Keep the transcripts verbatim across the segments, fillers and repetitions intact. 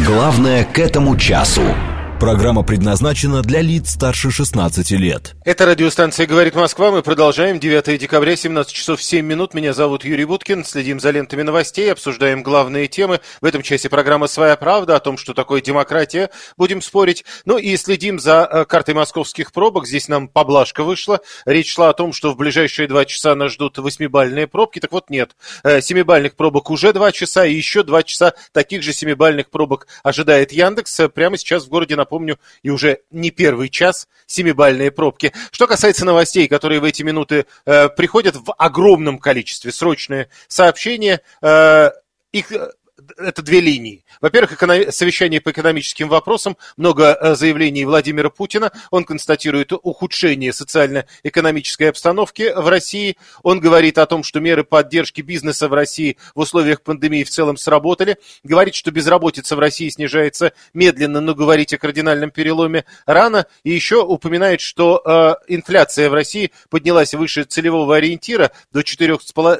Главное к этому часу. Программа предназначена для лиц старше шестнадцати лет. Это радиостанция «Говорит Москва». Мы продолжаем. девятое декабря, семнадцать часов семь минут. Меня зовут Юрий Буткин. Следим за лентами новостей, обсуждаем главные темы. В этом часе программа «Своя правда» о том, что такое демократия. Будем спорить. Ну и следим за картой московских пробок. Здесь нам поблажка вышла. Речь шла о том, что в ближайшие два часа нас ждут восьмибалльные пробки. Так вот, нет. Семибалльных пробок уже два часа, и еще два часа таких же семибалльных пробок ожидает Яндекс. Прямо сейчас в городе, напомню, и уже не первый час семибалльные пробки. Что касается новостей, которые в эти минуты э, приходят в огромном количестве, срочные сообщения, э, их... Это две линии. Во-первых, эконом... совещание по экономическим вопросам, много заявлений Владимира Путина. Он констатирует ухудшение социально-экономической обстановки в России. Он говорит о том, что меры поддержки бизнеса в России в условиях пандемии в целом сработали. Говорит, что безработица в России снижается медленно, но говорить о кардинальном переломе рано. И еще упоминает, что э, инфляция в России поднялась выше целевого ориентира до четыре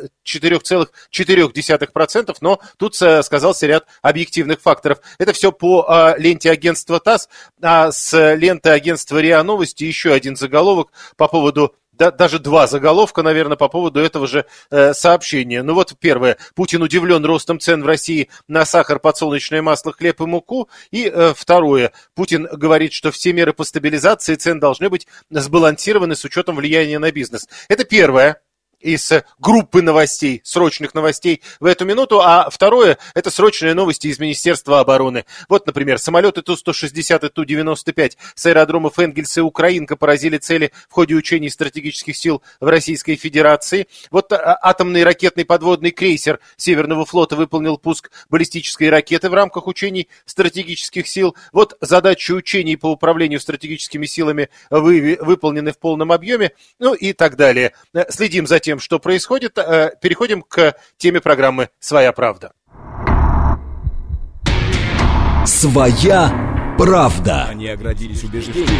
целых четыре десятых процента, но тут э, сказался ряд объективных факторов. Это все по а, ленте агентства ТАСС, а с ленты агентства РИА Новости еще один заголовок по поводу, да, даже два заголовка, наверное, по поводу этого же э, сообщения. Ну вот первое. Путин удивлен ростом цен в России на сахар, подсолнечное масло, хлеб и муку. И э, второе. Путин говорит, что все меры по стабилизации цен должны быть сбалансированы с учетом влияния на бизнес. Это первое из группы новостей, срочных новостей в эту минуту, а второе – это срочные новости из Министерства обороны. Вот, например, самолеты Ту сто шестьдесят и Ту девяносто пять с аэродромов Энгельса и Украинка поразили цели в ходе учений стратегических сил в Российской Федерации. Вот атомный ракетный подводный крейсер Северного флота выполнил пуск баллистической ракеты в рамках учений стратегических сил. Вот задачи учений по управлению стратегическими силами вы, выполнены в полном объеме, ну и так далее. Следим за тем, что происходит. Переходим к теме программы «Своя правда». «Своя правда». Они оградились убеждением.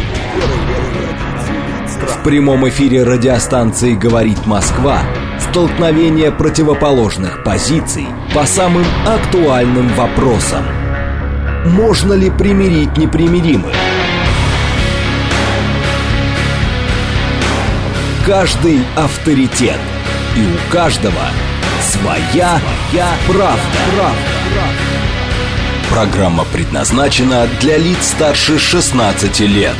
В прямом эфире радиостанции «Говорит Москва» столкновение противоположных позиций по самым актуальным вопросам. Можно ли примирить непримиримых? Каждый авторитет, и у каждого своя, своя правда. правда. Программа предназначена для лиц старше шестнадцати лет.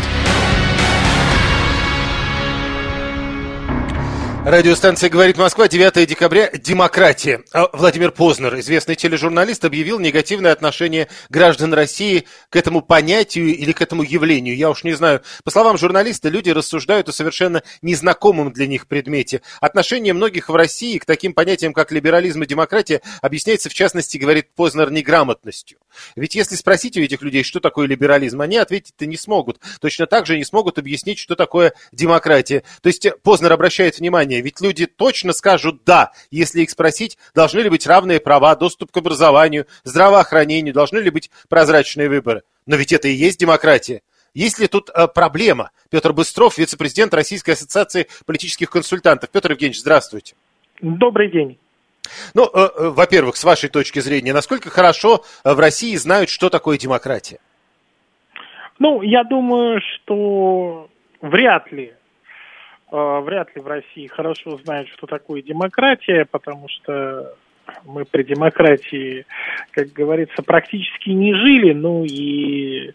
Радиостанция «Говорит Москва», девятое декабря. Демократия. Владимир Познер, известный тележурналист, объявил негативное отношение граждан России к этому понятию или к этому явлению. Я уж не знаю. По словам журналиста, люди рассуждают о совершенно незнакомом для них предмете. Отношение многих в России к таким понятиям, как либерализм и демократия, объясняется, в частности, говорит Познер, неграмотностью. Ведь если спросить у этих людей, что такое либерализм, они ответить-то не смогут. Точно так же не смогут объяснить, что такое демократия. То есть Познер обращает внимание, ведь люди точно скажут «да», если их спросить, должны ли быть равные права, доступ к образованию, здравоохранению, должны ли быть прозрачные выборы. Но ведь это и есть демократия. Есть ли тут э, проблема? Петр Быстров, вице-президент Российской ассоциации политических консультантов. Петр Евгеньевич, здравствуйте. Добрый день. Ну, э, э, во-первых, с вашей точки зрения, насколько хорошо э, в России знают, что такое демократия? Ну, я думаю, что вряд ли. Вряд ли в России хорошо знают, что такое демократия, потому что мы при демократии, как говорится, практически не жили, ну и,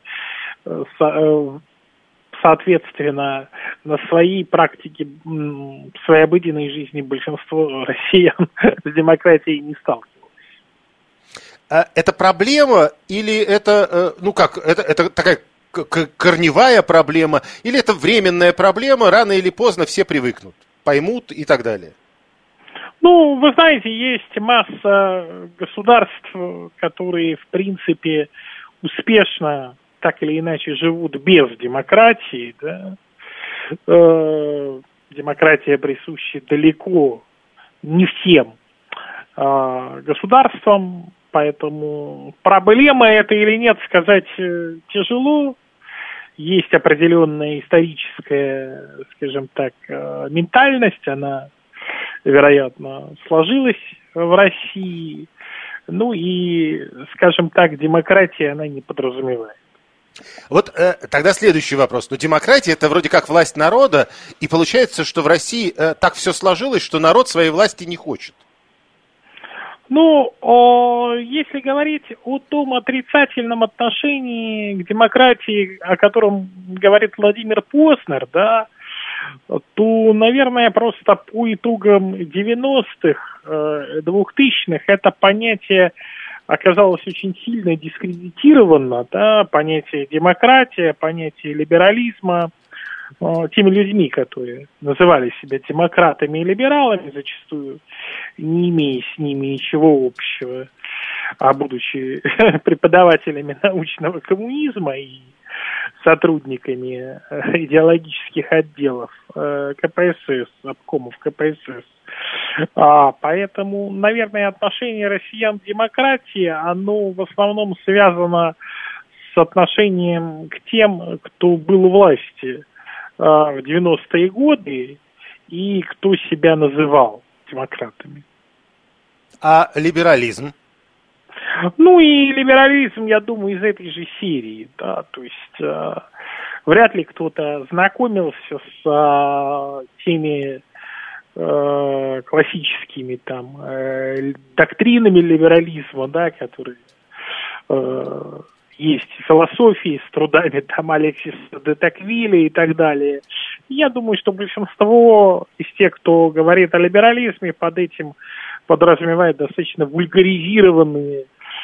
соответственно, на своей практике, в своей обыденной жизни большинство россиян с демократией не сталкивалось. Это проблема или это, ну как, это, это такая корневая проблема, или это временная проблема, рано или поздно все привыкнут, поймут и так далее? Ну, вы знаете, есть масса государств, которые, в принципе, успешно, так или иначе, живут без демократии, да. Э, демократия присуща далеко не всем э, государствам, поэтому проблема это или нет, сказать тяжело. Есть определенная историческая, скажем так, ментальность, она, вероятно, сложилась в России. Ну и, скажем так, демократия она не подразумевает. Вот э, тогда следующий вопрос. Ну, демократия – это вроде как власть народа, и получается, что в России э, так все сложилось, что народ своей власти не хочет. Ну, о, если говорить о том отрицательном отношении к демократии, о котором говорит Владимир Познер, да, то, наверное, просто по итогам девяностых, двухтысячных это понятие оказалось очень сильно дискредитировано, да, понятие демократия, понятие либерализма, теми людьми, которые называли себя демократами и либералами, зачастую не имея с ними ничего общего, а будучи преподавателями научного коммунизма и сотрудниками идеологических отделов ка пэ эс эс, обкомов ка пэ эс эс. А, поэтому, наверное, отношение россиян к демократии, оно в основном связано с отношением к тем, кто был у власти в девяностые годы и кто себя называл демократами. А либерализм? Ну и либерализм, я думаю, из этой же серии, да, то есть э, вряд ли кто-то знакомился с э, теми э, классическими там э, доктринами либерализма, да, которые э, есть в философии с трудами там Алексиса де Токвиля и так далее. Я думаю, что большинство из тех, кто говорит о либерализме, под этим подразумевает достаточно вульгаризированные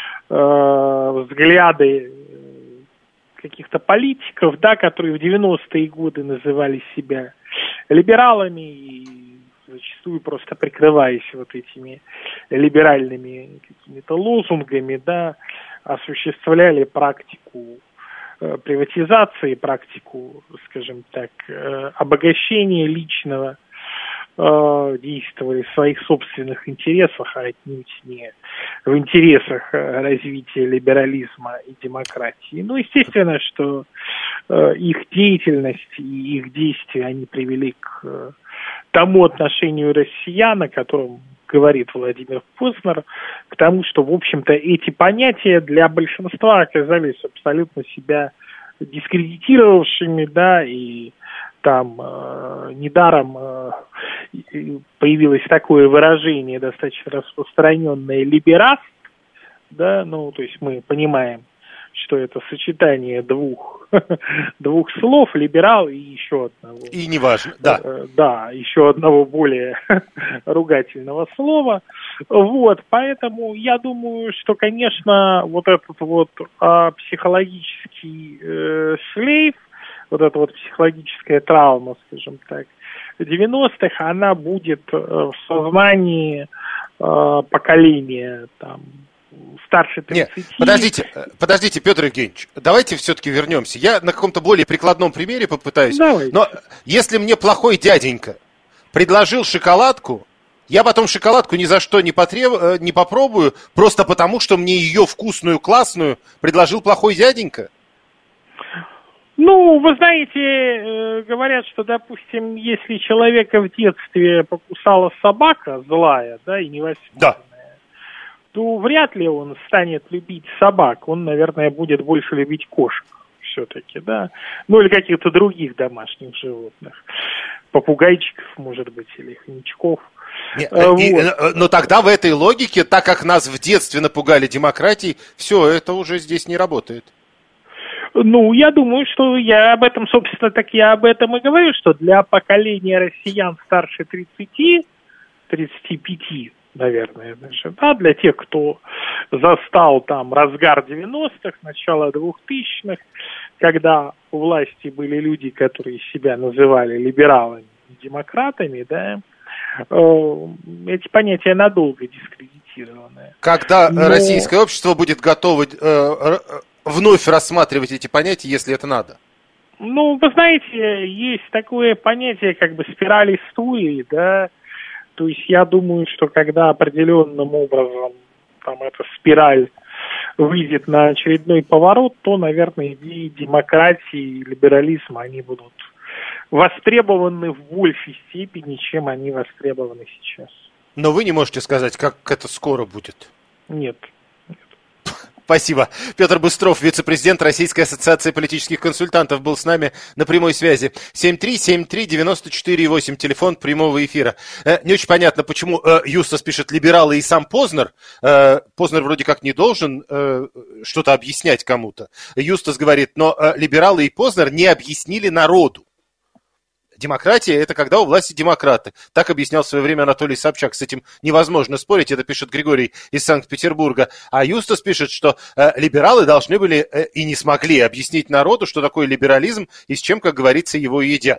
э, взгляды каких-то политиков, да, которые в девяностые годы называли себя либералами и зачастую просто прикрываясь вот этими либеральными какими-то лозунгами, да, осуществляли практику э, приватизации, практику, скажем так, э, обогащения личного, э, действовали в своих собственных интересах, а отнюдь не в интересах развития либерализма и демократии. Ну, естественно, что э, их деятельность и их действия, они привели к э, тому отношению россиян, о котором говорит Владимир Познер, к тому, что, в общем-то, эти понятия для большинства оказались абсолютно себя дискредитировавшими, да, и там э, недаром э, появилось такое выражение, достаточно распространенное, либерас, да, ну, то есть мы понимаем, что это сочетание двух, двух слов, либерал и еще одного. И неважно, да. Да, еще одного более ругательного слова. Вот, поэтому я думаю, что, конечно, вот этот вот а, психологический э, шлейф, вот эта вот психологическая травма, скажем так, девяностых, она будет в сознании э, поколения там, старше тридцати. Нет, подождите, подождите, Петр Евгеньевич, давайте все-таки вернемся. Я на каком-то более прикладном примере попытаюсь. Давайте. Но если мне плохой дяденька предложил шоколадку, я потом шоколадку ни за что не, потреб... не попробую, просто потому, что мне ее вкусную, классную предложил плохой дяденька? Ну, вы знаете, говорят, что, допустим, если человека в детстве покусала собака злая, да, и невоспитанная, да, то вряд ли он станет любить собак. Он, наверное, будет больше любить кошек все-таки, да. Ну, или каких-то других домашних животных. Попугайчиков, может быть, или хомячков. Нет, вот. и, но тогда в этой логике, так как нас в детстве напугали демократией, все, это уже здесь не работает. Ну, я думаю, что я об этом, собственно, так я об этом и говорю, что для поколения россиян старше тридцати, тридцати пяти, наверное, даже, да, для тех, кто застал там разгар девяностых, начало двухтысячных, когда у власти были люди, которые себя называли либералами и демократами, да, эти понятия надолго дискредитированы. Когда Но... российское общество будет готово э, вновь рассматривать эти понятия, если это надо? Ну, вы знаете, есть такое понятие, как бы спираль истории, да. То есть я думаю, что когда определенным образом там эта спираль выйдет на очередной поворот, то, наверное, идеи демократии и либерализма, они будут востребованы в большей степени, чем они востребованы сейчас. Но вы не можете сказать, как это скоро будет? Нет, Спасибо. Петр Быстров, вице-президент Российской ассоциации политических консультантов, был с нами на прямой связи. семь три семь три девять четыре восемь, телефон прямого эфира. Э, не очень понятно, почему э, Юстас пишет «либералы» и сам Познер. Э, Познер вроде как не должен э, что-то объяснять кому-то. Юстас говорит, но э, либералы и Познер не объяснили народу. Демократия – это когда у власти демократы. Так объяснял в свое время Анатолий Собчак. С этим невозможно спорить. Это пишет Григорий из Санкт-Петербурга. А Юстас пишет, что э, либералы должны были э, и не смогли объяснить народу, что такое либерализм и с чем, как говорится, его едят.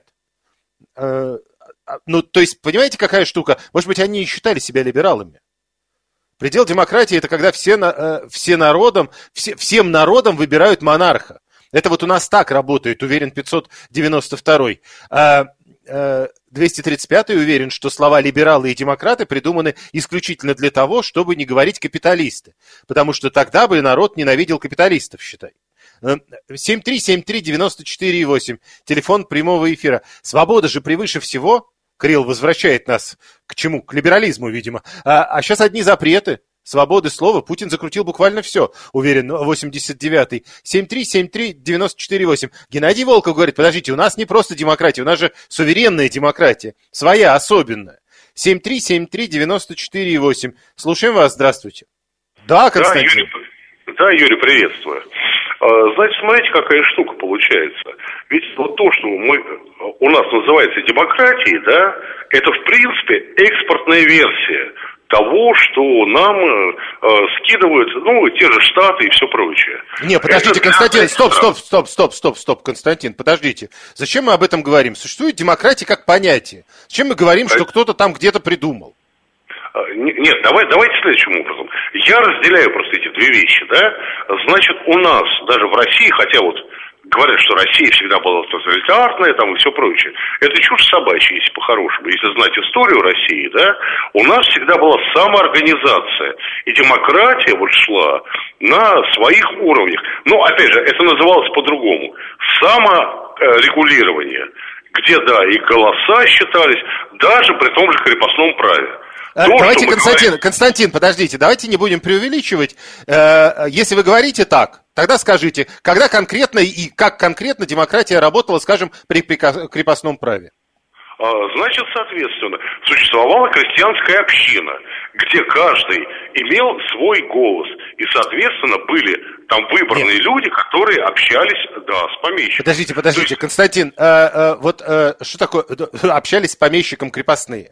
Э, ну, то есть, понимаете, какая штука? Может быть, они и считали себя либералами. Предел демократии – это когда все, э, все народом, все, всем народом выбирают монарха. Это вот у нас так работает, уверен пятьсот девяносто второй. А двести тридцать пятый уверен, что слова «либералы» и «демократы» придуманы исключительно для того, чтобы не говорить «капиталисты». Потому что тогда бы народ ненавидел капиталистов, считай. семь три семь три девять четыре восемь, телефон прямого эфира. Свобода же превыше всего. Кирилл возвращает нас к чему? К либерализму, видимо. А, а сейчас одни запреты. Свободы слова Путин закрутил буквально все, уверен, восемьдесят девятый. семь три семь три девять четыре восемь. Геннадий Волков говорит, подождите, у нас не просто демократия, у нас же суверенная демократия, своя, особенная. семь три семь три девять четыре восемь. Слушаем вас, здравствуйте. Да, Константин. Да, Юрий, да, Юрий, приветствую. Значит, смотрите, какая штука получается. Ведь вот то, что мы, у нас называется демократией, да, это, в принципе, экспортная версия того, что нам э, скидывают, ну, те же Штаты и все прочее. Не, подождите, это... Константин, стоп, стоп, стоп, стоп, стоп, стоп, Константин, подождите. Зачем мы об этом говорим? Существует демократия как понятие. Зачем мы говорим, что кто-то там где-то придумал? Нет, давай, давайте следующим образом. Я разделяю просто эти две вещи, да. Значит, у нас даже в России, хотя вот говорят, что Россия всегда была тоталитарная, там и все прочее. Это чушь собачья, если по-хорошему. Если знать историю России, да, у нас всегда была самоорганизация. И демократия вот шла на своих уровнях. Но, опять же, это называлось по-другому. Саморегулирование. Где, да, и голоса считались, даже при том же крепостном праве. То, давайте, Константин, говорим... Константин, подождите, давайте не будем преувеличивать. Если вы говорите так, тогда скажите, когда конкретно и как конкретно демократия работала, скажем, при крепостном праве? Значит, соответственно, существовала крестьянская община, где каждый имел свой голос. И, соответственно, были там выбранные Нет. люди, которые общались, да, с помещиком. Подождите, подождите, есть... Константин, э, э, вот э, что такое, общались с помещиком крепостные?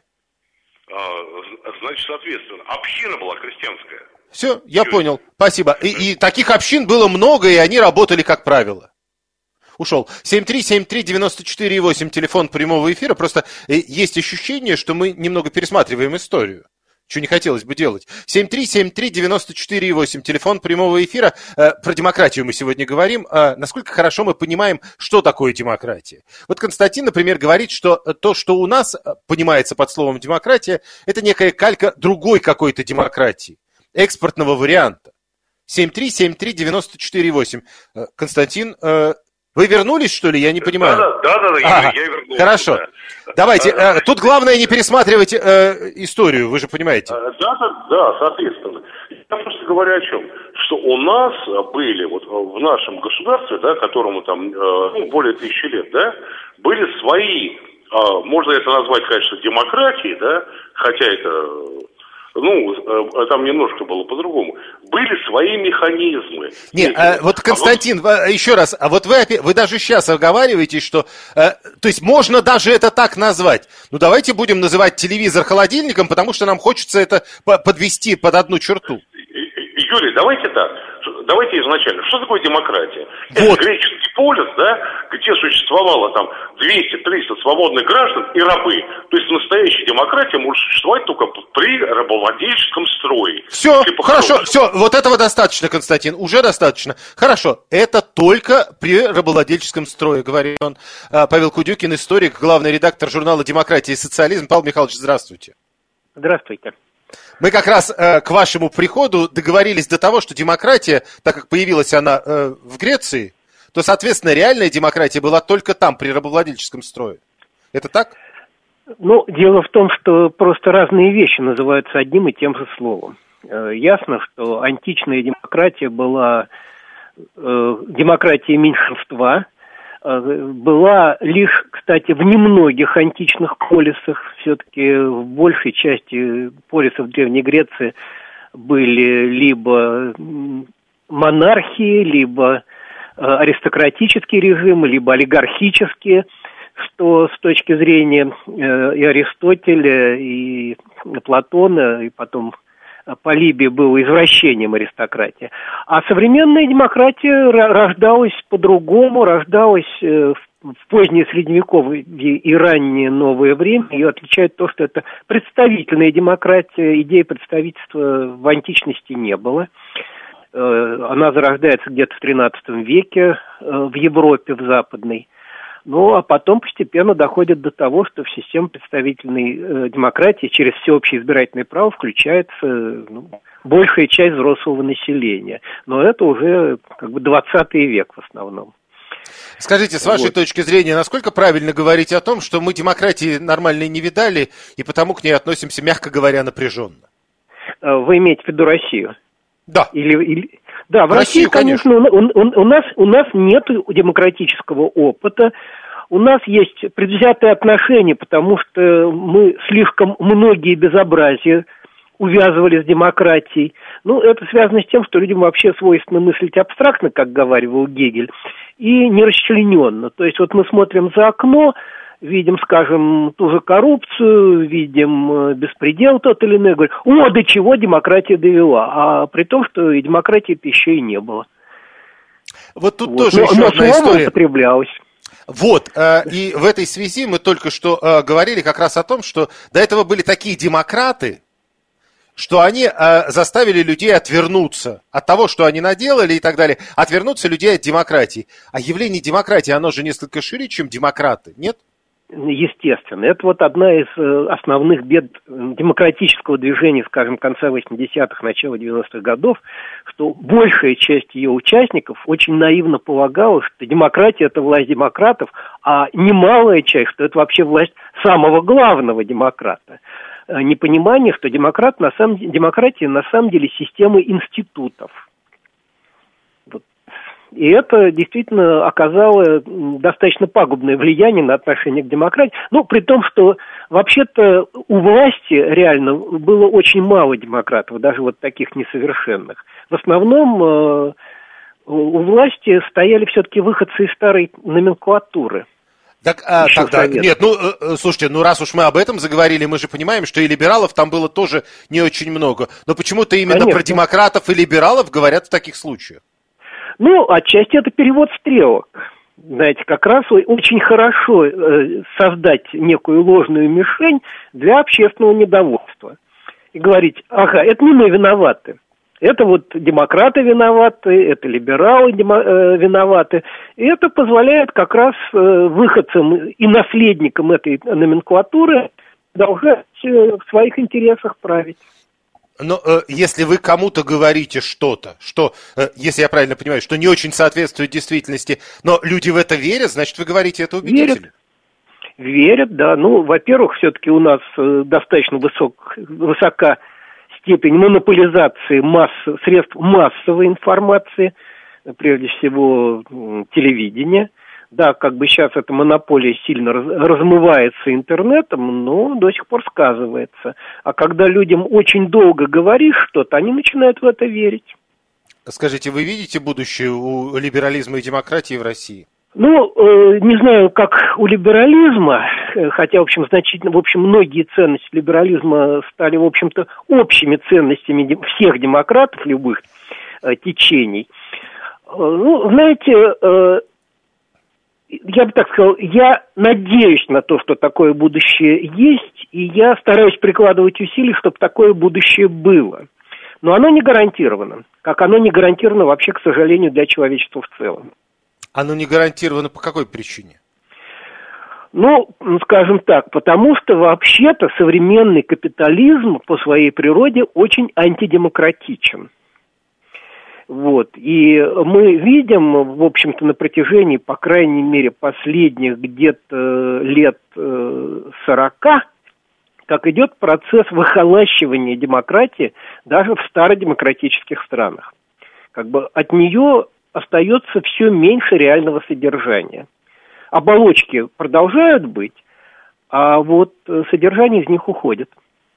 Значит, соответственно, община была крестьянская. Все, я Юрий. понял, спасибо. И, и таких общин было много, и они работали как правило. Ушел. семь три семь три девять четыре восемь, телефон прямого эфира. Просто есть ощущение, что мы немного пересматриваем историю. Чего не хотелось бы делать. семь три семь три девять четыре восемь, телефон прямого эфира. Про демократию мы сегодня говорим. Насколько хорошо мы понимаем, что такое демократия. Вот Константин, например, говорит, что то, что у нас понимается под словом демократия, это некая калька другой какой-то демократии. Экспортного варианта. семь три семь три девять четыре восемь. Константин, вы вернулись, что ли? Я не понимаю. Да, да, да, да ага, я, я вернулся. Хорошо. Да. Давайте. Да, тут главное не пересматривать э, историю, вы же понимаете. Да, да, да, соответственно. Я просто говорю о чем. Что у нас были, вот в нашем государстве, да, которому там ну, более тысячи лет, да, были свои, можно это назвать, конечно, демократией, да, хотя это... Ну, там немножко было по-другому. Были свои механизмы. Нет, а, вот, Константин, а вот... еще раз, а вот вы, вы даже сейчас оговариваете, что, э, то есть можно даже это так назвать. Ну, давайте будем называть телевизор холодильником, потому что нам хочется это подвести под одну черту. Юрий, давайте так. Давайте изначально. Что такое демократия? Вот. Это греческий полис, да, где существовало там двести-триста свободных граждан и рабы. То есть настоящая демократия может существовать только при рабовладельческом строе. Все, хорошо, все, вот этого достаточно, Константин, уже достаточно. Хорошо, это только при рабовладельческом строе, говорит он. Павел Кудюкин, историк, главный редактор журнала «Демократия и социализм». Павел Михайлович, здравствуйте. Здравствуйте. Мы как раз э, к вашему приходу договорились до того, что демократия, так как появилась она э, в Греции, то, соответственно, реальная демократия была только там, при рабовладельческом строе. Это так? Ну, дело в том, что просто разные вещи называются одним и тем же словом. ясно, что античная демократия была э, демократией меньшинства, э, была лишь, кстати, в немногих античных полисах, все-таки в большей части полисов Древней Греции были либо монархии, либо аристократические режимы, либо олигархические, что с точки зрения и Аристотеля, и Платона, и потом Полибия было извращением аристократии. А современная демократия рождалась по-другому, рождалась в позднее Средневековье и раннее новое время. Ее отличает то, что это представительная демократия, идеи представительства в античности не было. Она зарождается где-то в тринадцатом веке в Европе, в западной. Ну, а потом постепенно доходит до того, что в систему представительной демократии через всеобщее избирательное право включается ну, большая часть взрослого населения. Но это уже как бы двадцатый век в основном. Скажите, с вашей вот. точки зрения, насколько правильно говорить о том, что мы демократии нормальной не видали, и потому к ней относимся, мягко говоря, напряженно? Вы имеете в виду Россию? Да. Или, или... Да, в, в России, Россию, конечно, конечно, у, у, у, нас, у нас нет демократического опыта, у нас есть предвзятые отношения, потому что мы слишком многие безобразия увязывали с демократией. Ну, это связано с тем, что людям вообще свойственно мыслить абстрактно, как говаривал Гегель, и нерасчлененно. То есть вот мы смотрим за окно, видим, скажем, ту же коррупцию, видим беспредел тот или иной, говорим, о, до чего демократия довела, а при том, что и демократии-то еще и не было. Вот тут вот. тоже но, еще но одна история. употреблялось. Вот, э, и в этой связи мы только что э, говорили как раз о том, что до этого были такие демократы, что они э, заставили людей отвернуться от того, что они наделали и так далее, отвернуться людей от демократии. А явление демократии, оно же несколько шире, чем демократы, нет? Естественно. Это вот одна из основных бед демократического движения, скажем, конца восьмидесятых, начала девяностых годов, что большая часть ее участников очень наивно полагала, что демократия – это власть демократов, а немалая часть, что это вообще власть самого главного демократа. Непонимание, что демократ на самом, демократия на самом деле система институтов. И это действительно оказало достаточно пагубное влияние на отношение к демократии. Ну, при том, что вообще-то у власти реально было очень мало демократов, даже вот таких несовершенных. В основном э, у власти стояли все-таки выходцы из старой номенклатуры. Так, а, тогда, нет, ну, э, слушайте, ну раз уж мы об этом заговорили, мы же понимаем, что и либералов там было тоже не очень много. Но почему-то именно Конечно. Про демократов и либералов говорят в таких случаях. Ну, отчасти это перевод стрелок. Знаете, как раз очень хорошо э, создать некую ложную мишень для общественного недовольства. И говорить, ага, это не мы виноваты. Это вот демократы виноваты, это либералы демо, э, виноваты. И это позволяет как раз э, выходцам и наследникам этой номенклатуры продолжать э, в своих интересах править. Но э, если вы кому-то говорите что-то, что, э, если я правильно понимаю, что не очень соответствует действительности, но люди в это верят, значит, вы говорите это убедительно. Верят, верят, да. Ну, во-первых, все-таки у нас э, достаточно высок, высока степень монополизации масс, средств массовой информации, прежде всего э, телевидения. Да, как бы сейчас эта монополия сильно раз, размывается интернетом, но до сих пор сказывается. А когда людям очень долго говоришь что-то, они начинают в это верить. Скажите, вы видите будущее у либерализма и демократии в России? Ну, э, не знаю, как у либерализма, хотя, в общем, значительно, в общем, многие ценности либерализма стали, в общем-то, общими ценностями всех демократов, любых э, течений. Э, ну, знаете... Э, Я бы так сказал, я надеюсь на то, что такое будущее есть, и я стараюсь прикладывать усилия, чтобы такое будущее было. Но оно не гарантировано, как оно не гарантировано вообще, к сожалению, для человечества в целом. Оно не гарантировано по какой причине? Ну, скажем так, потому что вообще-то современный капитализм по своей природе очень антидемократичен. Вот. И мы видим, в общем-то, на протяжении, по крайней мере, последних где-то лет сорока, как идет процесс выхолащивания демократии даже в стародемократических странах. Как бы от нее остается все меньше реального содержания. Оболочки продолжают быть, а вот содержание из них уходит.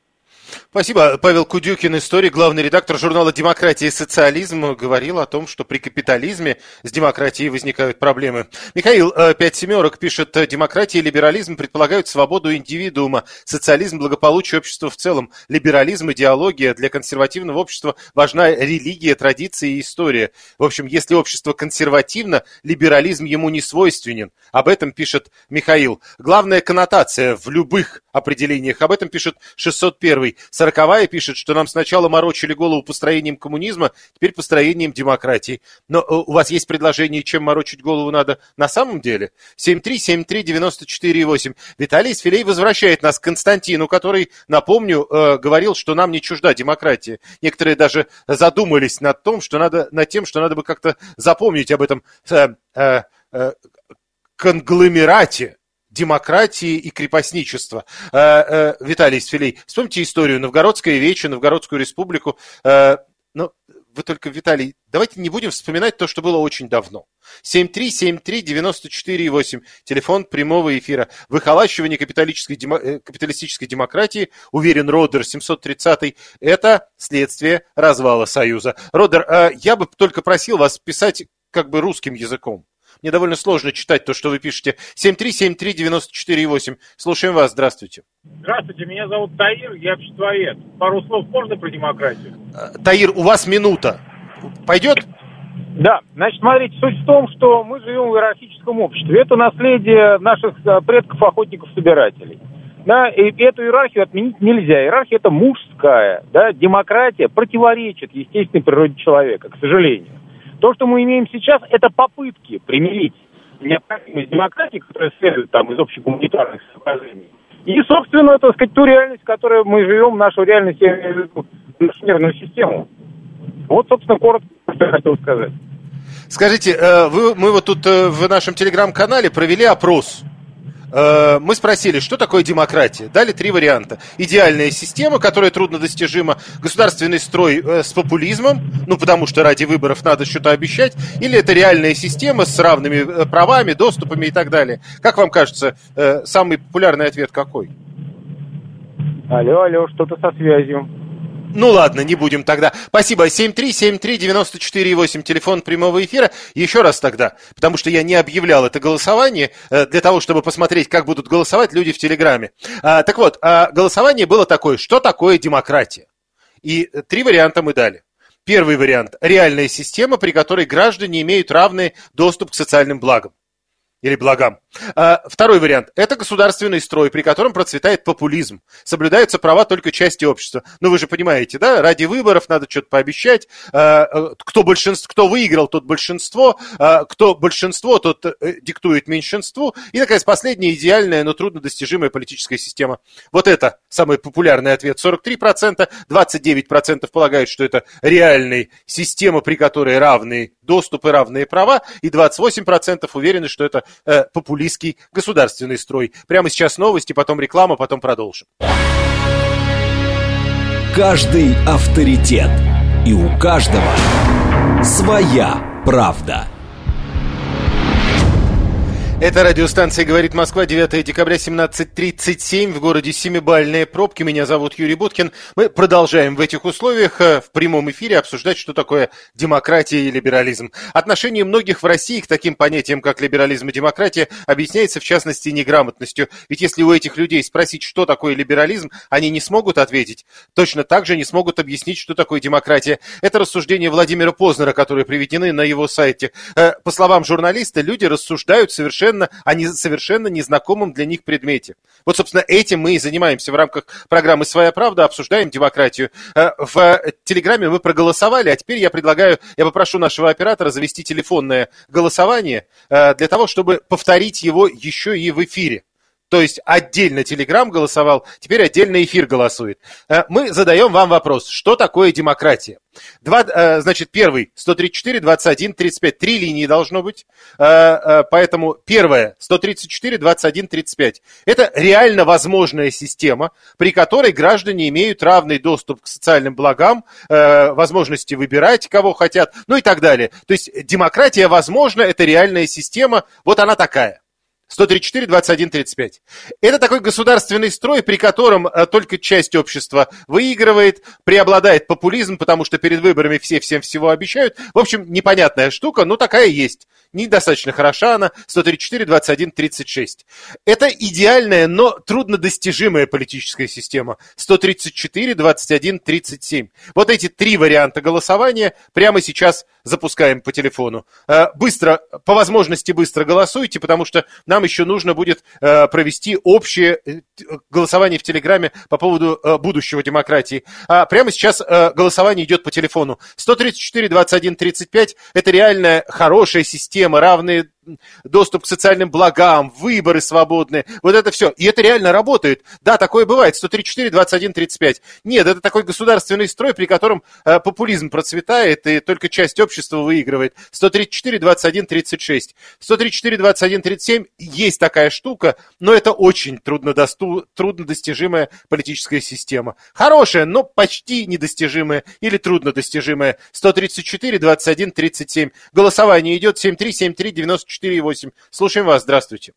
Спасибо. Павел Кудюкин, историк, главный редактор журнала «Демократия и социализм», говорил о том, что при капитализме с демократией возникают проблемы. Михаил, пять семерок, пишет: демократия и либерализм предполагают свободу индивидуума, социализм, благополучие общества в целом, либерализм, идеология. Для консервативного общества важна религия, традиции и история. В общем, если общество консервативно, либерализм ему не свойственен. Об этом пишет Михаил. Главная коннотация в любых определениях. Об этом пишет шестьсот первый. Сороковая пишет, что нам сначала морочили голову построением коммунизма, теперь построением демократии. Но у вас есть предложение, чем морочить голову надо на самом деле? семь три семь три девять четыре восемь. Виталий из Филей возвращает нас к Константину, который, напомню, э, говорил, что нам не чужда демократия. Некоторые даже задумались над, том, что надо, над тем, что надо бы как-то запомнить об этом э, э, э, конгломерате демократии и крепостничества. Э, э, Виталий Сфилей, вспомните историю Новгородское вече, Новгородскую республику. Э, ну, вы только, Виталий, давайте не будем вспоминать то, что было очень давно. семь три семь три девять четыре восемь, телефон прямого эфира. Выхолащивание капиталистической, демо, капиталистической демократии, уверен Родер семьсот тридцатый, это следствие развала Союза. Родер, э, я бы только просил вас писать как бы русским языком. Мне довольно сложно читать то, что вы пишете. семь три семь три девять четыре восемь. Слушаем вас. Здравствуйте. Здравствуйте, меня зовут Таир, я обществовед. Пару слов можно про демократию? Таир, у вас минута. Пойдет? Да, значит, смотрите, суть в том, что мы живем в иерархическом обществе. Это наследие наших предков, охотников-собирателей. Да, и эту иерархию отменить нельзя. Иерархия это мужская. Да? Демократия противоречит естественной природе человека, к сожалению. То, что мы имеем сейчас, это попытки примирить необходимость демократии, которая следует там из общегуманитарных соображений, и, собственно, так сказать, ту реальность, в которой мы живем, нашу реальность, я имею в виду, нашу нервную систему. Вот, собственно, коротко, что я хотел сказать. Скажите, вы, мы вот тут в нашем телеграм-канале провели опрос. Мы спросили, что такое демократия. Дали три варианта. Идеальная система, которая труднодостижима. Государственный строй с популизмом, ну потому что ради выборов надо что-то обещать. Или это реальная система с равными правами, доступами и так далее. Как вам кажется, самый популярный ответ какой? Алло, алло, что-то со связью. Ну ладно, не будем тогда. Спасибо. семь три семь три девять четыре восемь, телефон прямого эфира. Еще раз тогда, потому что я не объявлял это голосование, для того, чтобы посмотреть, как будут голосовать люди в Телеграме. А, так вот, а, голосование было такое: что такое демократия? И три варианта мы дали. Первый вариант – реальная система, при которой граждане имеют равный доступ к социальным благам. Или благам. А, второй вариант – это государственный строй, при котором процветает популизм. Соблюдаются права только части общества. Ну, вы же понимаете, да? Ради выборов надо что-то пообещать. А, кто, большинство, кто выиграл, тот большинство. А, кто большинство, тот э, диктует меньшинству. И, наконец, последняя идеальная, но труднодостижимая политическая система. Вот это самый популярный ответ. сорок три процента, двадцать девять процентов полагают, что это реальная система, при которой равные доступы, равные права. И двадцать восемь процентов уверены, что это э, популистский государственный строй. Прямо сейчас новости, потом реклама, потом продолжим. Каждый авторитет. И у каждого своя правда. Это радиостанция «Говорит Москва», девятое декабря, семнадцать тридцать семь, в городе семибалльные пробки. Меня зовут Юрий Буткин. Мы продолжаем в этих условиях в прямом эфире обсуждать, что такое демократия и либерализм. Отношение многих в России к таким понятиям, как либерализм и демократия, объясняется в частности неграмотностью. Ведь если у этих людей спросить, что такое либерализм, они не смогут ответить. Точно так же не смогут объяснить, что такое демократия. Это рассуждения Владимира Познера, которые приведены на его сайте. По словам журналиста, люди рассуждают совершенно о совершенно незнакомом для них предмете. Вот, собственно, этим мы и занимаемся в рамках программы «Своя правда», обсуждаем демократию. В Телеграме мы проголосовали, а теперь я предлагаю, я попрошу нашего оператора завести телефонное голосование для того, чтобы повторить его еще и в эфире. То есть отдельно Телеграм голосовал, теперь отдельно эфир голосует. Мы задаем вам вопрос, что такое демократия? Два, значит, первый, сто тридцать четыре, двадцать один, тридцать пять, три линии должно быть. Поэтому первое, сто тридцать четыре, двадцать один, тридцать пять. Это реально возможная система, при которой граждане имеют равный доступ к социальным благам, возможности выбирать, кого хотят, ну и так далее. То есть демократия возможна, это реальная система, вот она такая. сто тридцать четыре, двадцать один, тридцать пять. Это такой государственный строй, при котором а, только часть общества выигрывает, преобладает популизм, потому что перед выборами все всем всего обещают. В общем, непонятная штука, но такая есть. Недостаточно хороша она. сто тридцать четыре, двадцать один, тридцать шесть. Это идеальная, но труднодостижимая политическая система. сто тридцать четыре, двадцать один, тридцать семь. Вот эти три варианта голосования прямо сейчас запускаем по телефону. Быстро, по возможности быстро голосуйте, потому что нам еще нужно будет провести общее голосование в Телеграме по поводу будущего демократии. Прямо сейчас голосование идет по телефону. сто тридцать четыре, двадцать один, тридцать пять. Это реальная хорошая система, равные доступ к социальным благам, выборы свободные, вот это все. И это реально работает. Да, такое бывает. сто тридцать четыре, двадцать один, тридцать пять. Нет, это такой государственный строй, при котором э, популизм процветает, и только часть общества выигрывает. сто тридцать четыре, двадцать один, тридцать шесть. сто тридцать четыре, двадцать один, тридцать семь. Есть такая штука, но это очень труднодосту... труднодостижимая политическая система. Хорошая, но почти недостижимая или труднодостижимая. сто тридцать четыре, двадцать один, тридцать семь. Голосование идет семь три семь три девяносто четыре восемь. Слушаем вас, здравствуйте.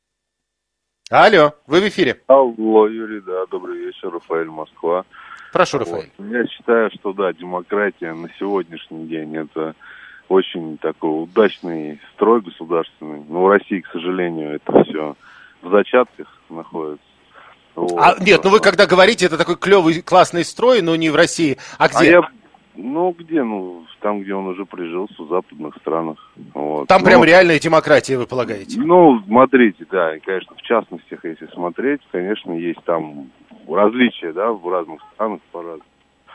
Алло, вы в эфире. Алло, Юрий, да, добрый вечер, Рафаэль, Москва. Прошу, Рафаэль. Вот. Я считаю, что да, демократия на сегодняшний день это очень такой удачный строй государственный. Но в России, к сожалению, это все в зачатках находится. Вот. А, нет, ну вы когда говорите, это такой клевый, классный строй, но не в России. А где? А я... Ну, где? Ну, там, где он уже прижился, в западных странах. Вот. Там но, прям реальная демократия, вы полагаете? Ну, смотрите, да, и, конечно, в частностях, если смотреть, конечно, есть там различия, да, в разных странах по-разному.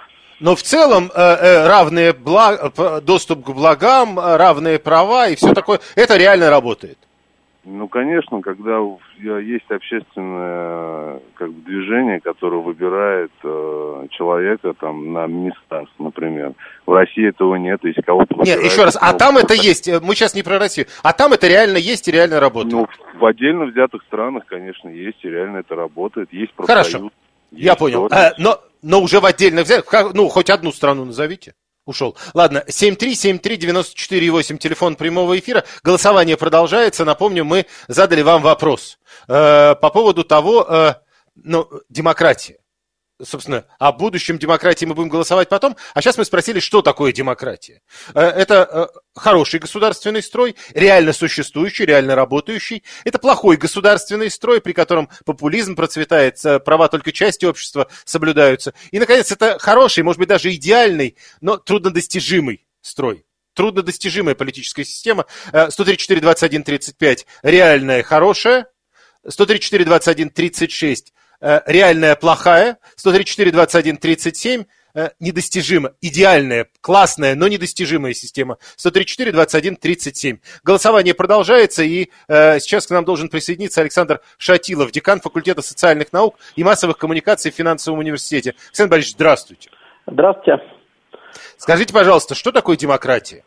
Но в целом э, э, равные благ... доступ к благам, равные права и все такое, это реально работает. Ну, конечно, когда есть общественное как бы, движение, которое выбирает э, человека там на местах, например. В России этого нет, если кого-то выбирают... Нет, еще раз, а там это есть, мы сейчас не про Россию, а там это реально есть и реально работает? Ну, в отдельно взятых странах, конечно, есть и реально это работает. Есть профсоюз. Хорошо, я понял, а, но, но уже в отдельно взятых, ну, хоть одну страну назовите. Ушел. Ладно, семь три семь три девяносто четыре восемь, телефон прямого эфира. Голосование продолжается. Напомню, мы задали вам вопрос э, по поводу того, э, ну, демократии. Собственно, о будущем демократии мы будем голосовать потом. А сейчас мы спросили, что такое демократия. Э, это э, хороший государственный строй, реально существующий, реально работающий. Это плохой государственный строй, при котором популизм процветает, права только части общества соблюдаются. И, наконец, это хороший, может быть, даже идеальный, но труднодостижимый строй. Труднодостижимая политическая система. сто тридцать четыре, двадцать один, тридцать пять. Реальная, хорошая. сто тридцать четыре, двадцать один, тридцать шесть. Реальная, плохая. сто тридцать четыре, двадцать один, тридцать семь. Недостижима, идеальная, классная, но недостижимая система. сто тридцать четыре, двадцать один, тридцать семь. Голосование продолжается, и э, сейчас к нам должен присоединиться Александр Шатилов, декан факультета социальных наук и массовых коммуникаций в финансовом университете. Александр Борисович, здравствуйте. Здравствуйте. Скажите, пожалуйста, что такое демократия?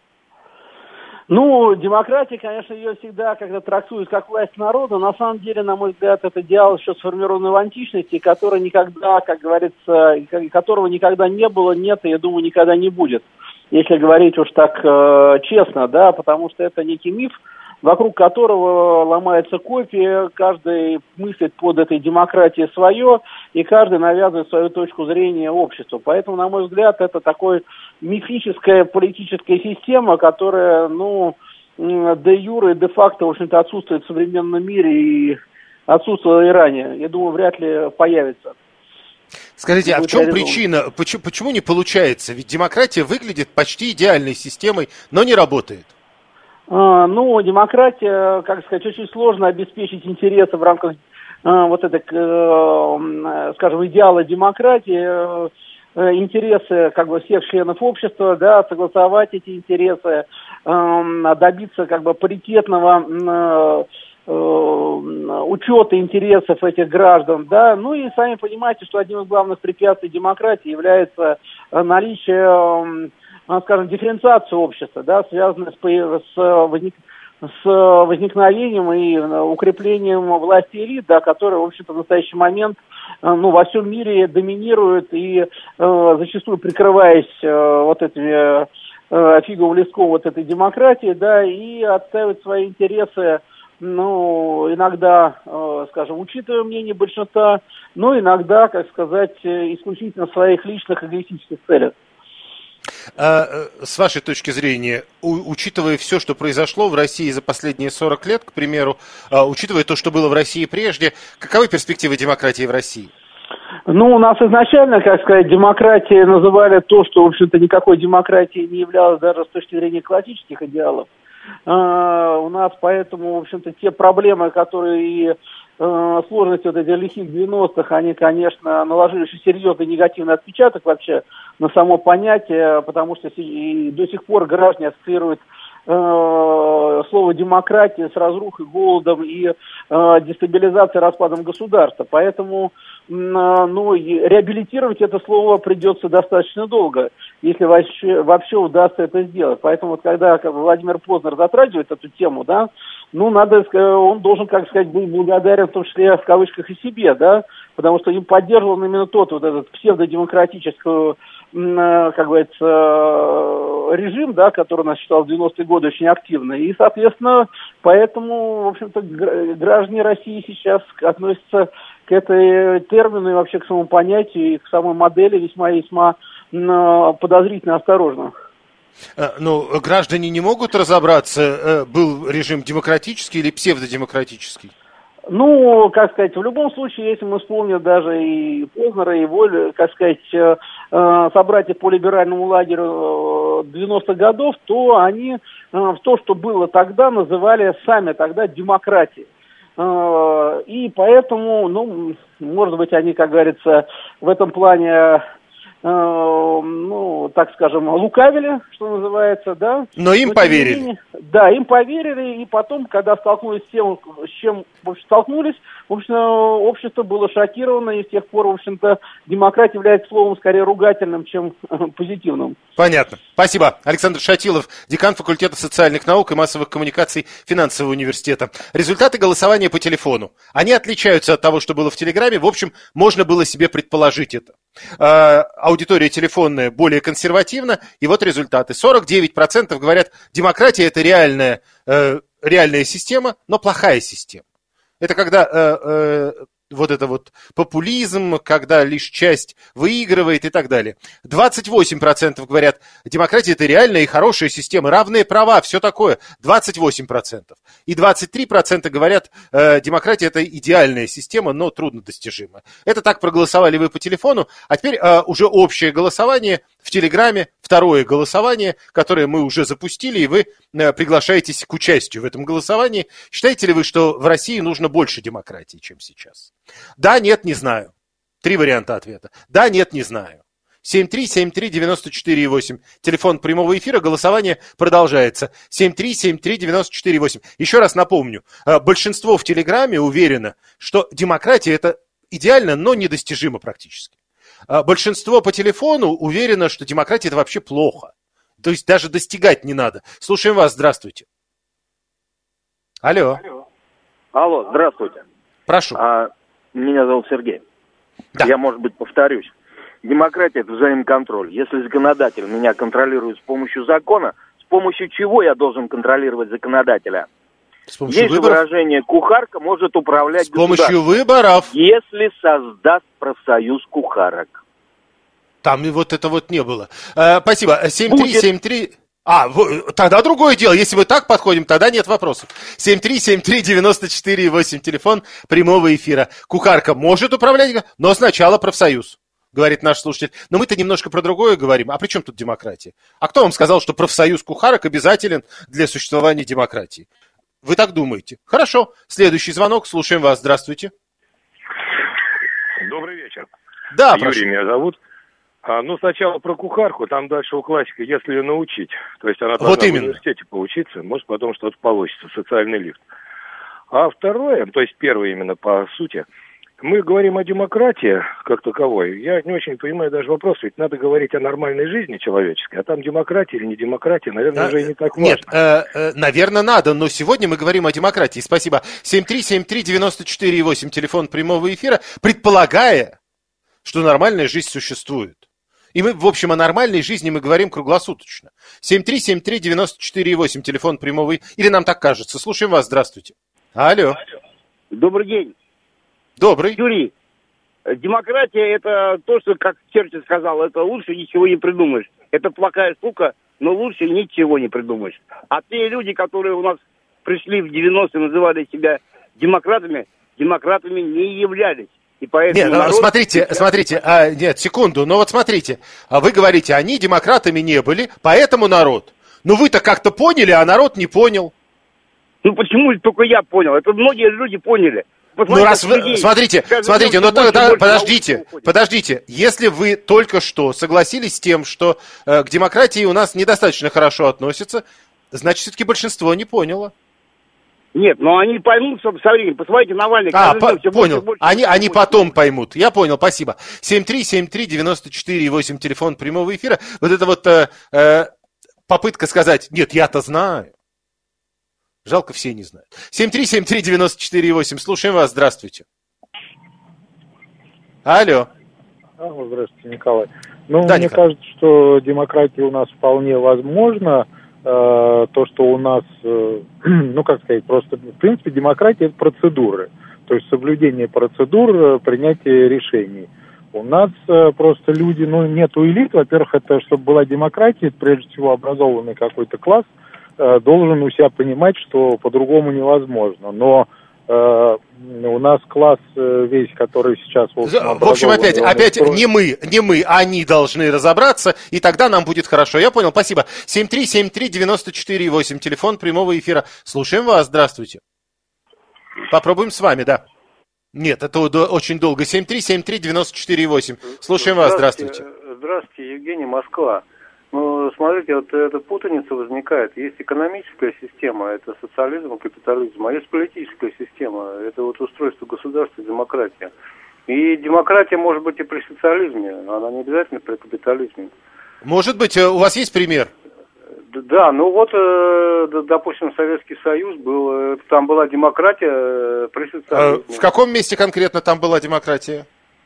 Ну, демократия, конечно, ее всегда, когда трактуют как власть народа, на самом деле, на мой взгляд, это идеал еще сформированный в античности, который никогда, как говорится, которого никогда не было, нет, и, я думаю, никогда не будет, если говорить уж так э, честно, да, потому что это некий миф, вокруг которого ломается копия, каждый мыслит под этой демократией свое, и каждый навязывает свою точку зрения обществу. Поэтому, на мой взгляд, это такой мифическая политическая система, которая, ну, де юре и де факто, в общем-то, отсутствует в современном мире и отсутствовала и ранее. Я думаю, вряд ли появится. Скажите, а в чем причина? Почему, почему не получается? Ведь демократия выглядит почти идеальной системой, но не работает. А, ну, демократия, как сказать, очень сложно обеспечить интересы в рамках а, вот этой, э, скажем, идеала демократии, э, интересы как бы всех членов общества, да, согласовать эти интересы, э, добиться как бы паритетного учета интересов этих граждан, да, ну и сами понимаете, что одним из главных препятствий демократии является наличие, скажем, дифференциации общества, да, связанной с, с, возник, с возникновением и укреплением власти элит, да, которые, в общем-то, в настоящий момент, ну, во всем мире доминируют и зачастую прикрываясь вот этими фиговым листком вот этой демократии, да, и отстаивают свои интересы, ну, иногда, э, скажем, учитывая мнение большинства, но иногда, как сказать, исключительно в своих личных эгоистических целях. А, с вашей точки зрения, у, учитывая все, что произошло в России за последние сорок лет, к примеру, а, учитывая то, что было в России прежде, каковы перспективы демократии в России? Ну, у нас изначально, как сказать, демократией называли то, что, в общем-то, никакой демократией не являлось даже с точки зрения классических идеалов. Uh, у нас поэтому, в общем-то, те проблемы, которые и uh, сложности вот этих лихих девяностых, они, конечно, наложили очень серьезный негативный отпечаток вообще на само понятие, потому что и до сих пор граждане ассоциируют uh, слово демократия с разрухой, голодом и uh, дестабилизацией, распадом государства. Поэтому ну, реабилитировать это слово придется достаточно долго, если вообще, вообще удастся это сделать. Поэтому вот когда как бы, Владимир Познер затрагивает эту тему, да, ну, надо, он должен, как сказать, быть благодарен, в том числе в кавычках, и себе, да, потому что им поддерживал именно тот вот этот псевдодемократический, как говорится, режим, да, который у нас считал в девяностые годы очень активно. И, соответственно, поэтому, в общем-то, граждане России сейчас относятся к этой термину и вообще к самому понятию и к самой модели весьма-весьма подозрительно осторожно. Ну, граждане не могут разобраться, был режим демократический или псевдодемократический? Ну, как сказать, в любом случае, если мы вспомним даже и Познера, и Воль, как сказать, собратьев по либеральному лагерю девяностых годов, то они в то, что было тогда, называли сами тогда демократией. И поэтому, ну, может быть, они, как говорится, в этом плане, ну, так скажем, лукавили, что называется, да. Но им Но, поверили. Менее, да, им поверили, и потом, когда столкнулись с тем, с чем в общем, столкнулись, в общем, общество было шокировано, и с тех пор, в общем-то, демократия является словом скорее ругательным, чем позитивным. Понятно. Спасибо. Александр Шатилов, декан факультета социальных наук и массовых коммуникаций Финансового университета. Результаты голосования по телефону. Они отличаются от того, что было в Телеграме. В общем, можно было себе предположить это. А, аудитория телефонная более консервативна. И вот результаты. сорок девять процентов говорят, демократия – это реальная, э, реальная система, но плохая система. Это когда э, э, вот это вот популизм, когда лишь часть выигрывает и так далее. двадцать восемь процентов говорят, демократия – это реальная и хорошая система, равные права, все такое. двадцать восемь процентов. И двадцать три процента говорят, э, демократия – это идеальная система, но труднодостижимая. Это так проголосовали вы по телефону, а теперь э, уже общее голосование в Телеграме, второе голосование, которое мы уже запустили, и вы э, приглашаетесь к участию в этом голосовании. Считаете ли вы, что в России нужно больше демократии, чем сейчас? Да, нет, не знаю. Три варианта ответа. Да, нет, не знаю. семь три семь три девять четыре восемь. Телефон прямого эфира. Голосование продолжается. семь три семь три девять четыре восемь. Еще раз напомню. Большинство в Телеграме уверено, что демократия – это идеально, но недостижимо практически. Большинство по телефону уверено, что демократия – это вообще плохо. То есть даже достигать не надо. Слушаем вас. Здравствуйте. Алло. Алло, здравствуйте. Прошу. А, меня зовут Сергей. Да. Я, может быть, повторюсь. Демократия – это взаимконтроль. Если законодатель меня контролирует с помощью закона, с помощью чего я должен контролировать законодателя? С помощью Есть выборов? выражение «кухарка может управлять С помощью выборов. если создаст профсоюз кухарок». Там и вот это вот не было. Э, спасибо. семь три семь три... А, тогда другое дело. Если мы так подходим, тогда нет вопросов. семь три семь три девять четыре восемь. Телефон прямого эфира. Кухарка может управлять, но сначала профсоюз, говорит наш слушатель. Но мы-то немножко про другое говорим. А при чем тут демократия? А кто вам сказал, что профсоюз кухарок обязателен для существования демократии? Вы так думаете? Хорошо. Следующий звонок. Слушаем вас. Здравствуйте. Добрый вечер. Да, Юрий прошу. меня зовут. А, ну, сначала про кухарку, там дальше у классика, если ее научить. То есть она должна вот в именно. университете поучиться, может потом что-то получится, социальный лифт. А второе, то есть первое именно по сути, мы говорим о демократии как таковой. Я не очень понимаю даже вопрос, ведь надо говорить о нормальной жизни человеческой, а там демократия или не демократия, наверное, а, уже и не так важно. Нет, э, э, наверное, надо, но сегодня мы говорим о демократии. Спасибо. семь три семь три девяносто четыре восемь, телефон прямого эфира, предполагая, что нормальная жизнь существует. И мы, в общем, о нормальной жизни мы говорим круглосуточно. семь три семь три девяносто четыре восемь, телефон прямого эфира. Или нам так кажется. Слушаем вас, здравствуйте. Алло. Добрый день. Добрый. Юрий, демократия – это то, что, как Черчилль сказал, это лучше ничего не придумаешь. Это плохая штука, но лучше ничего не придумаешь. А те люди, которые у нас пришли в девяностые, называли себя демократами, демократами не являлись. И поэтому нет, народ... смотрите, сейчас... смотрите, а, нет, секунду, но вот смотрите, а вы говорите, они демократами не были, поэтому народ. Ну вы-то как-то поняли, а народ не понял. Ну почему только я понял? Это многие люди поняли. Ну раз вы, людей, смотрите, смотрите, ну тогда подождите, подождите, если вы только что согласились с тем, что э, к демократии у нас недостаточно хорошо относятся, значит, все-таки большинство не поняло. Нет, но они поймут со временем. Посмотрите, Навальный... А, по- понял. Больше, они они больше. Потом поймут. Я понял, спасибо. семь три семь три девяносто четыре восемь, телефон прямого эфира. Вот это вот э, э, попытка сказать, нет, я-то знаю. Жалко, все не знают. семь три семь три девяносто четыре восемь. Слушаем вас. Здравствуйте. Алло. А, здравствуйте, Николай. Ну, да, мне Николай. кажется, что демократия у нас вполне возможна. Э, то, что у нас, э, ну, как сказать, просто, в принципе, демократия – это процедуры. То есть соблюдение процедур, принятие решений. У нас э, просто люди, ну, нету элит. Во-первых, это, чтобы была демократия, прежде всего образованный какой-то класс, должен у себя понимать, что по-другому невозможно. Но э, у нас класс весь, который сейчас... В общем, в общем опять, опять не мы, не мы, а они должны разобраться, и тогда нам будет хорошо. Я понял, спасибо. семь три семь три девяносто четыре восемь, телефон прямого эфира. Слушаем вас, здравствуйте. Попробуем с вами, да. Нет, это очень долго. семь три семь три девяносто четыре восемь. Слушаем вас, здравствуйте. Здравствуйте, Евгений, Москва. Ну, смотрите, вот эта путаница возникает. Есть экономическая система, это социализм, капитализм, а есть политическая система, это вот устройство государства, демократия. И демократия может быть и при социализме, она не обязательно при капитализме. Может быть, у вас есть пример? Да, ну вот, допустим, Советский Союз был, там была демократия при социализме. В каком месте конкретно там была демократия?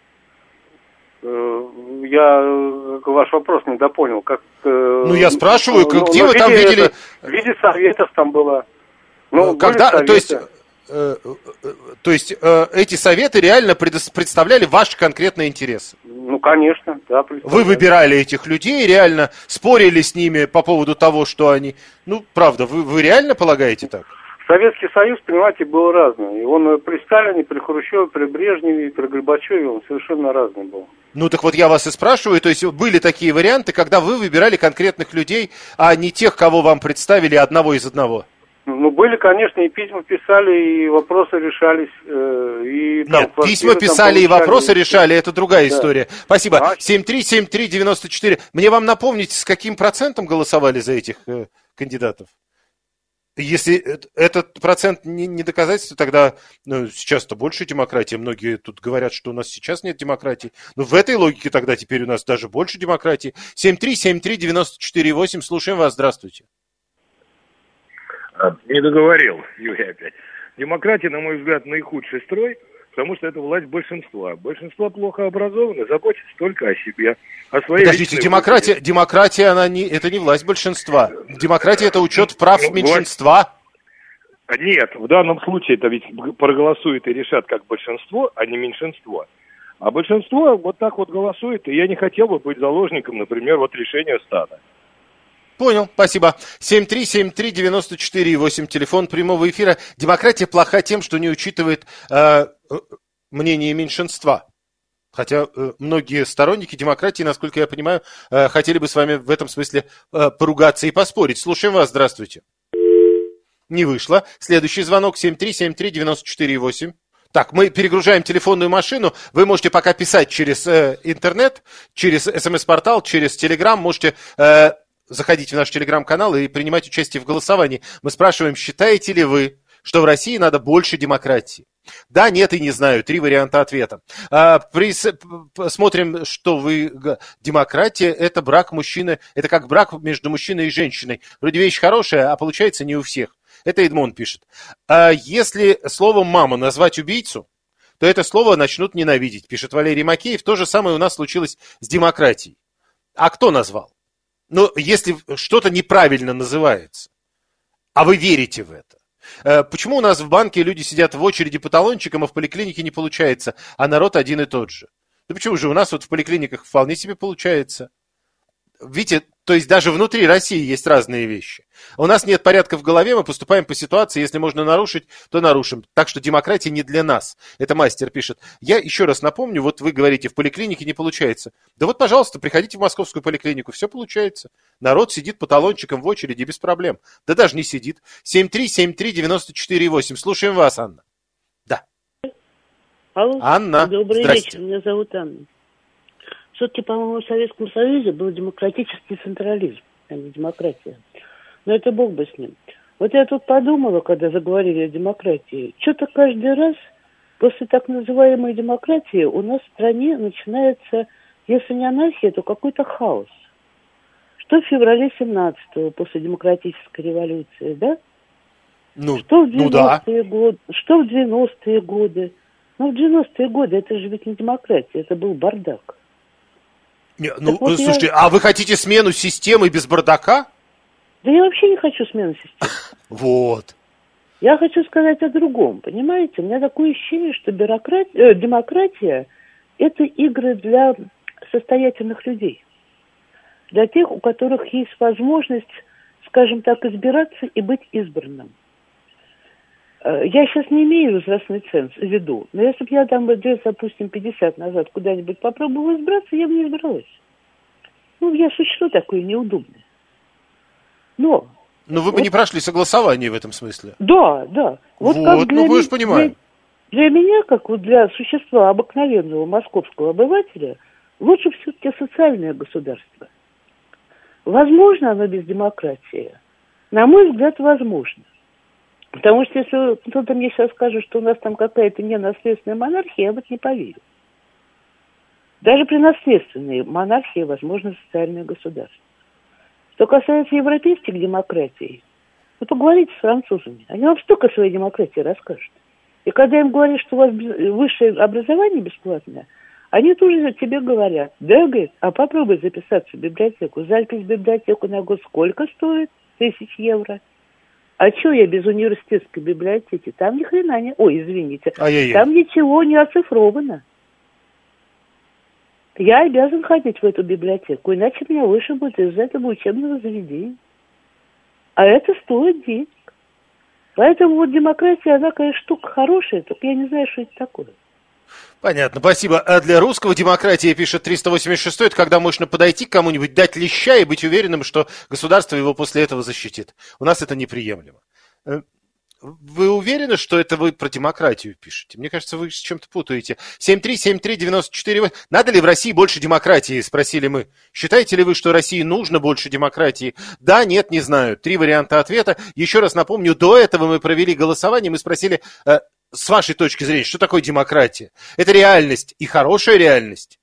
Я ваш вопрос не допонял. Как, ну, я спрашиваю, ну, где ну, вы там виде, видели... Это, в виде советов там было. Ну, когда, то есть, э, э, то есть э, эти советы реально представляли ваши конкретные интересы? Ну, конечно, да. Вы выбирали этих людей, реально спорили с ними по поводу того, что они... Ну, правда, вы, вы реально полагаете так? Советский Союз, понимаете, был разный. И он при Сталине, при Хрущеве, при Брежневе, при Горбачеве, он совершенно разный был. Ну так вот я вас и спрашиваю, то есть были такие варианты, когда вы выбирали конкретных людей, а не тех, кого вам представили одного из одного? Ну, были, конечно, и письма писали, и вопросы решались. Э, и, там, Нет, письма писали и вопросы решали, это другая да. история. Спасибо. А? семь три семь три девяносто четыре. Мне вам напомнить, с каким процентом голосовали за этих э, кандидатов? Если этот процент не, не доказательство, тогда ну, сейчас-то больше демократии. Многие тут говорят, что у нас сейчас нет демократии. Но в этой логике тогда теперь у нас даже больше демократии. семь три семь три девяносто четыре восемь. Слушаем вас. Здравствуйте. Не договорил, Юрий опять. Демократия, на мой взгляд, наихудший строй, потому что это власть большинства. Большинство плохо образовано, заботится только о себе. О своей Подождите, демократия, выгоде. демократия она не, это не власть большинства. Демократия – это учет прав ну, меньшинства. Нет, в данном случае это ведь проголосуют и решат как большинство, а не меньшинство. А большинство вот так вот голосует, и я не хотел бы быть заложником, например, вот решения стада. Понял, спасибо. семь три семь три девяносто четыре восемь, телефон прямого эфира. Демократия плоха тем, что не учитывает э, мнение меньшинства. Хотя э, многие сторонники демократии, насколько я понимаю, э, хотели бы с вами в этом смысле э, поругаться и поспорить. Слушаем вас, здравствуйте. Не вышло. Следующий звонок семь три семь три девяносто четыре восемь. Так, мы перегружаем телефонную машину. Вы можете пока писать через э, интернет, через смс-портал, через телеграм. Можете... Э, заходите в наш телеграм-канал и принимать участие в голосовании. Мы спрашиваем, считаете ли вы, что в России надо больше демократии. Да, нет и не знаю. Три варианта ответа. А, прис... Смотрим, что вы... Демократия – это брак мужчины, это как брак между мужчиной и женщиной. Вроде вещь хорошая, а получается не у всех. Это Эдмон пишет. А если словом «мама» назвать убийцу, то это слово начнут ненавидеть, пишет Валерий Макеев. То же самое у нас случилось с демократией. А кто назвал? Ну, если что-то неправильно называется, а вы верите в это. Почему у нас в банке люди сидят в очереди по талончикам, а в поликлинике не получается, а народ один и тот же? Да почему же у нас вот в поликлиниках вполне себе получается? Видите, то есть даже внутри России есть разные вещи. У нас нет порядка в голове, мы поступаем по ситуации, если можно нарушить, то нарушим. Так что демократия не для нас. Это мастер пишет. Я еще раз напомню, вот вы говорите, в поликлинике не получается. Да вот, пожалуйста, приходите в московскую поликлинику, все получается. Народ сидит по талончикам в очереди без проблем. Да даже не сидит. семь три семь три девять четыре восемь. Слушаем вас, Анна. Да. Алло. Анна, добрый здрасте. вечер, меня зовут Анна. Все-таки, по-моему, в Советском Союзе был демократический централизм, а не демократия. Но это бог бы с ним. Вот я тут подумала, когда заговорили о демократии, что-то каждый раз после так называемой демократии у нас в стране начинается, если не анархия, то какой-то хаос. Что в феврале семнадцатого, после демократической революции, да? Ну, что в ну девяностые да. годы, что в девяностые годы. Ну, в девяностые годы это же ведь не демократия, это был бардак. Не, ну, вот слушайте, я... а вы хотите смену системы без бардака? Да я вообще не хочу смены системы. Вот. Я хочу сказать о другом, понимаете? У меня такое ощущение, что бюрократ... э, демократия – это игры для состоятельных людей. Для тех, у которых есть возможность, скажем так, избираться и быть избранным. Я сейчас не имею возрастной ценз в виду, но если бы я там лет, допустим, пятьдесят назад куда-нибудь попробовала избраться, я бы не избралась. Ну, я существо такое неудобное. Но... Но вы бы вот, не прошли согласование в этом смысле. Да, да. Вот, вот ну вы же понимаете. Для, для меня, как вот для существа обыкновенного московского обывателя, лучше все-таки социальное государство. Возможно оно без демократии? На мой взгляд, возможно. Потому что если кто-то мне сейчас скажет, что у нас там какая-то ненаследственная монархия, я вот не поверю. Даже при наследственной монархии возможно социальное государство. Что касается европейских демократий, вы поговорите с французами. Они вам столько своей демократии расскажут. И когда им говорят, что у вас высшее образование бесплатное, они тоже тебе говорят, да, говорит, а попробуй записаться в библиотеку. Запись в библиотеку на год сколько стоит? Тысяч евро. А что я без университетской библиотеки? Там ни хрена не... Ой, извините. Ай-яй-яй. Там ничего не оцифровано. Я обязан ходить в эту библиотеку, иначе меня вышибут из этого учебного заведения. А это стоит денег. Поэтому вот демократия, она, конечно, штука хорошая, только я не знаю, что это такое. Понятно, спасибо. А для русского демократия, пишет триста восемьдесят шесть, это когда можно подойти к кому-нибудь, дать леща и быть уверенным, что государство его после этого защитит. У нас это неприемлемо. Вы уверены, что это вы про демократию пишете? Мне кажется, вы с чем-то путаете. семь три семь три девять четыре восемь. Надо ли в России больше демократии, спросили мы. Считаете ли вы, что России нужно больше демократии? Да, нет, не знаю. Три варианта ответа. Еще раз напомню, до этого мы провели голосование, мы спросили... С вашей точки зрения, что такое демократия? Это реальность и хорошая реальность?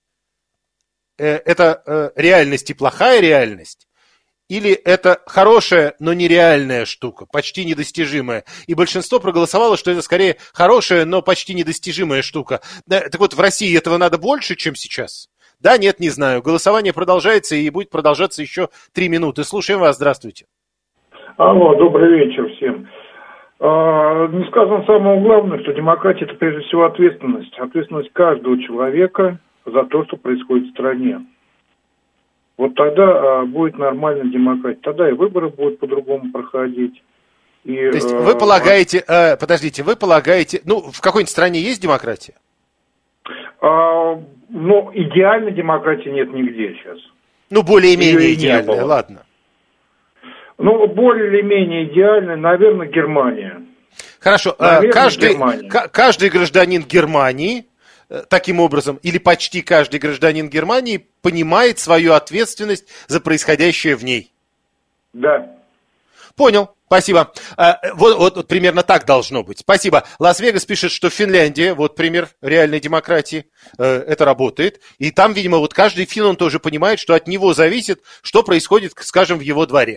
Это реальность и плохая реальность? Или это хорошая, но нереальная штука, почти недостижимая? И большинство проголосовало, что это скорее хорошая, но почти недостижимая штука. Так вот, в России этого надо больше, чем сейчас? Да, нет, не знаю. Голосование продолжается и будет продолжаться еще три минуты. Слушаем вас, здравствуйте. Алло, добрый вечер всем. Не сказано самое главное, что демократия – это прежде всего ответственность. Ответственность каждого человека за то, что происходит в стране. Вот тогда будет нормальная демократия. Тогда и выборы будут по-другому проходить. И, то есть вы полагаете, э, подождите, вы полагаете, ну, в какой-нибудь стране есть демократия? А, ну, идеальной демократии нет нигде сейчас. Ну, более-менее идеальная, ладно. Ну, более или менее идеально, наверное, Германия. Хорошо. Наверное, каждый, Германия. К- каждый гражданин Германии, таким образом, или почти каждый гражданин Германии понимает свою ответственность за происходящее в ней. Да. Понял. Спасибо. Вот, вот, вот примерно так должно быть. Спасибо. Лас-Вегас пишет, что Финляндия, вот пример реальной демократии, это работает. И там, видимо, вот каждый финн, он тоже понимает, что от него зависит, что происходит, скажем, в его дворе.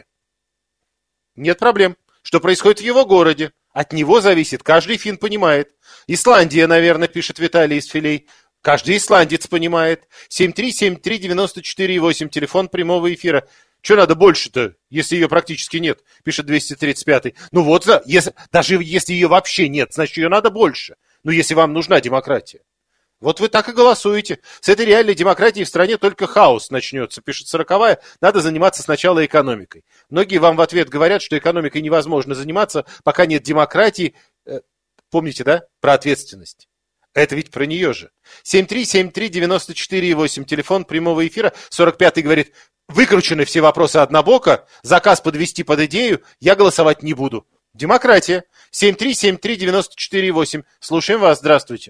Нет проблем. Что происходит в его городе. От него зависит. Каждый финн понимает. Исландия, наверное, пишет Виталий из Филей. Каждый исландец понимает. семь три семь три девяносто четыре восемь, телефон прямого эфира. Что надо больше-то, если ее практически нет, пишет двести тридцать пятый. Ну вот, если, даже если ее вообще нет, значит, ее надо больше. Ну, если вам нужна демократия. Вот вы так и голосуете. С этой реальной демократией в стране только хаос начнется, пишет сороковая. Надо заниматься сначала экономикой. Многие вам в ответ говорят, что экономикой невозможно заниматься, пока нет демократии. Помните, да, про ответственность? Это ведь про нее же. семь три семь три девяносто четыре восемь, телефон прямого эфира. сорок пятый говорит, выкручены все вопросы однобоко, заказ подвести под идею, я голосовать не буду. Демократия. семь три семь три девяносто четыре восемь. Слушаем вас, здравствуйте.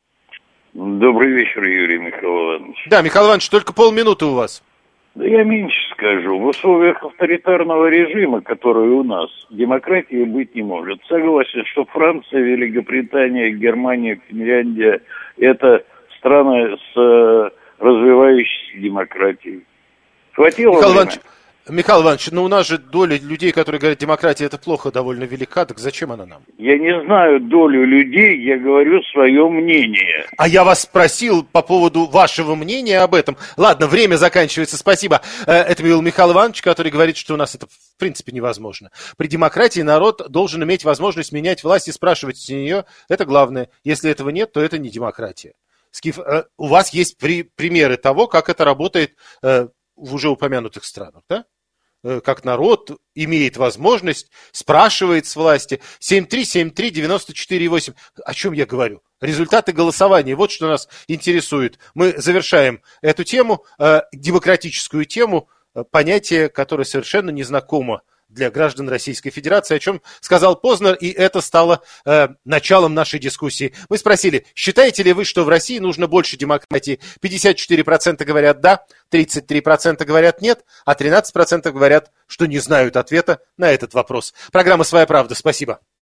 Добрый вечер, Юрий Михаил Иванович. Да, Михаил Иванович, только полминуты у вас. Да я меньше скажу. В условиях авторитарного режима, который у нас, демократии быть не может. Согласен, что Франция, Великобритания, Германия, Финляндия – это страны с э, развивающейся демократией. Хватило Михаил время? Иванович, Михаил Иванович, ну у нас же доля людей, которые говорят, демократия это плохо, довольно велика, так зачем она нам? Я не знаю долю людей, я говорю свое мнение. А я вас спросил по поводу вашего мнения об этом. Ладно, время заканчивается, спасибо. Это был Михаил Иванович, который говорит, что у нас это в принципе невозможно. При демократии народ должен иметь возможность менять власть и спрашивать с нее. Это главное. Если этого нет, то это не демократия. Скиф, у вас есть при, примеры того, как это работает в уже упомянутых странах, да? Как народ имеет возможность, спрашивает с власти. семь три семь три девяносто четыре восемь. О чем я говорю? Результаты голосования. Вот что нас интересует. Мы завершаем эту тему, э, демократическую тему, э, понятие, которое совершенно незнакомо для граждан Российской Федерации, о чем сказал Познер, и это стало э, началом нашей дискуссии. Мы спросили, считаете ли вы, что в России нужно больше демократии? пятьдесят четыре процента говорят да, тридцать три процента говорят нет, а тринадцать процентов говорят, что не знают ответа на этот вопрос. Программа «Своя правда». Спасибо.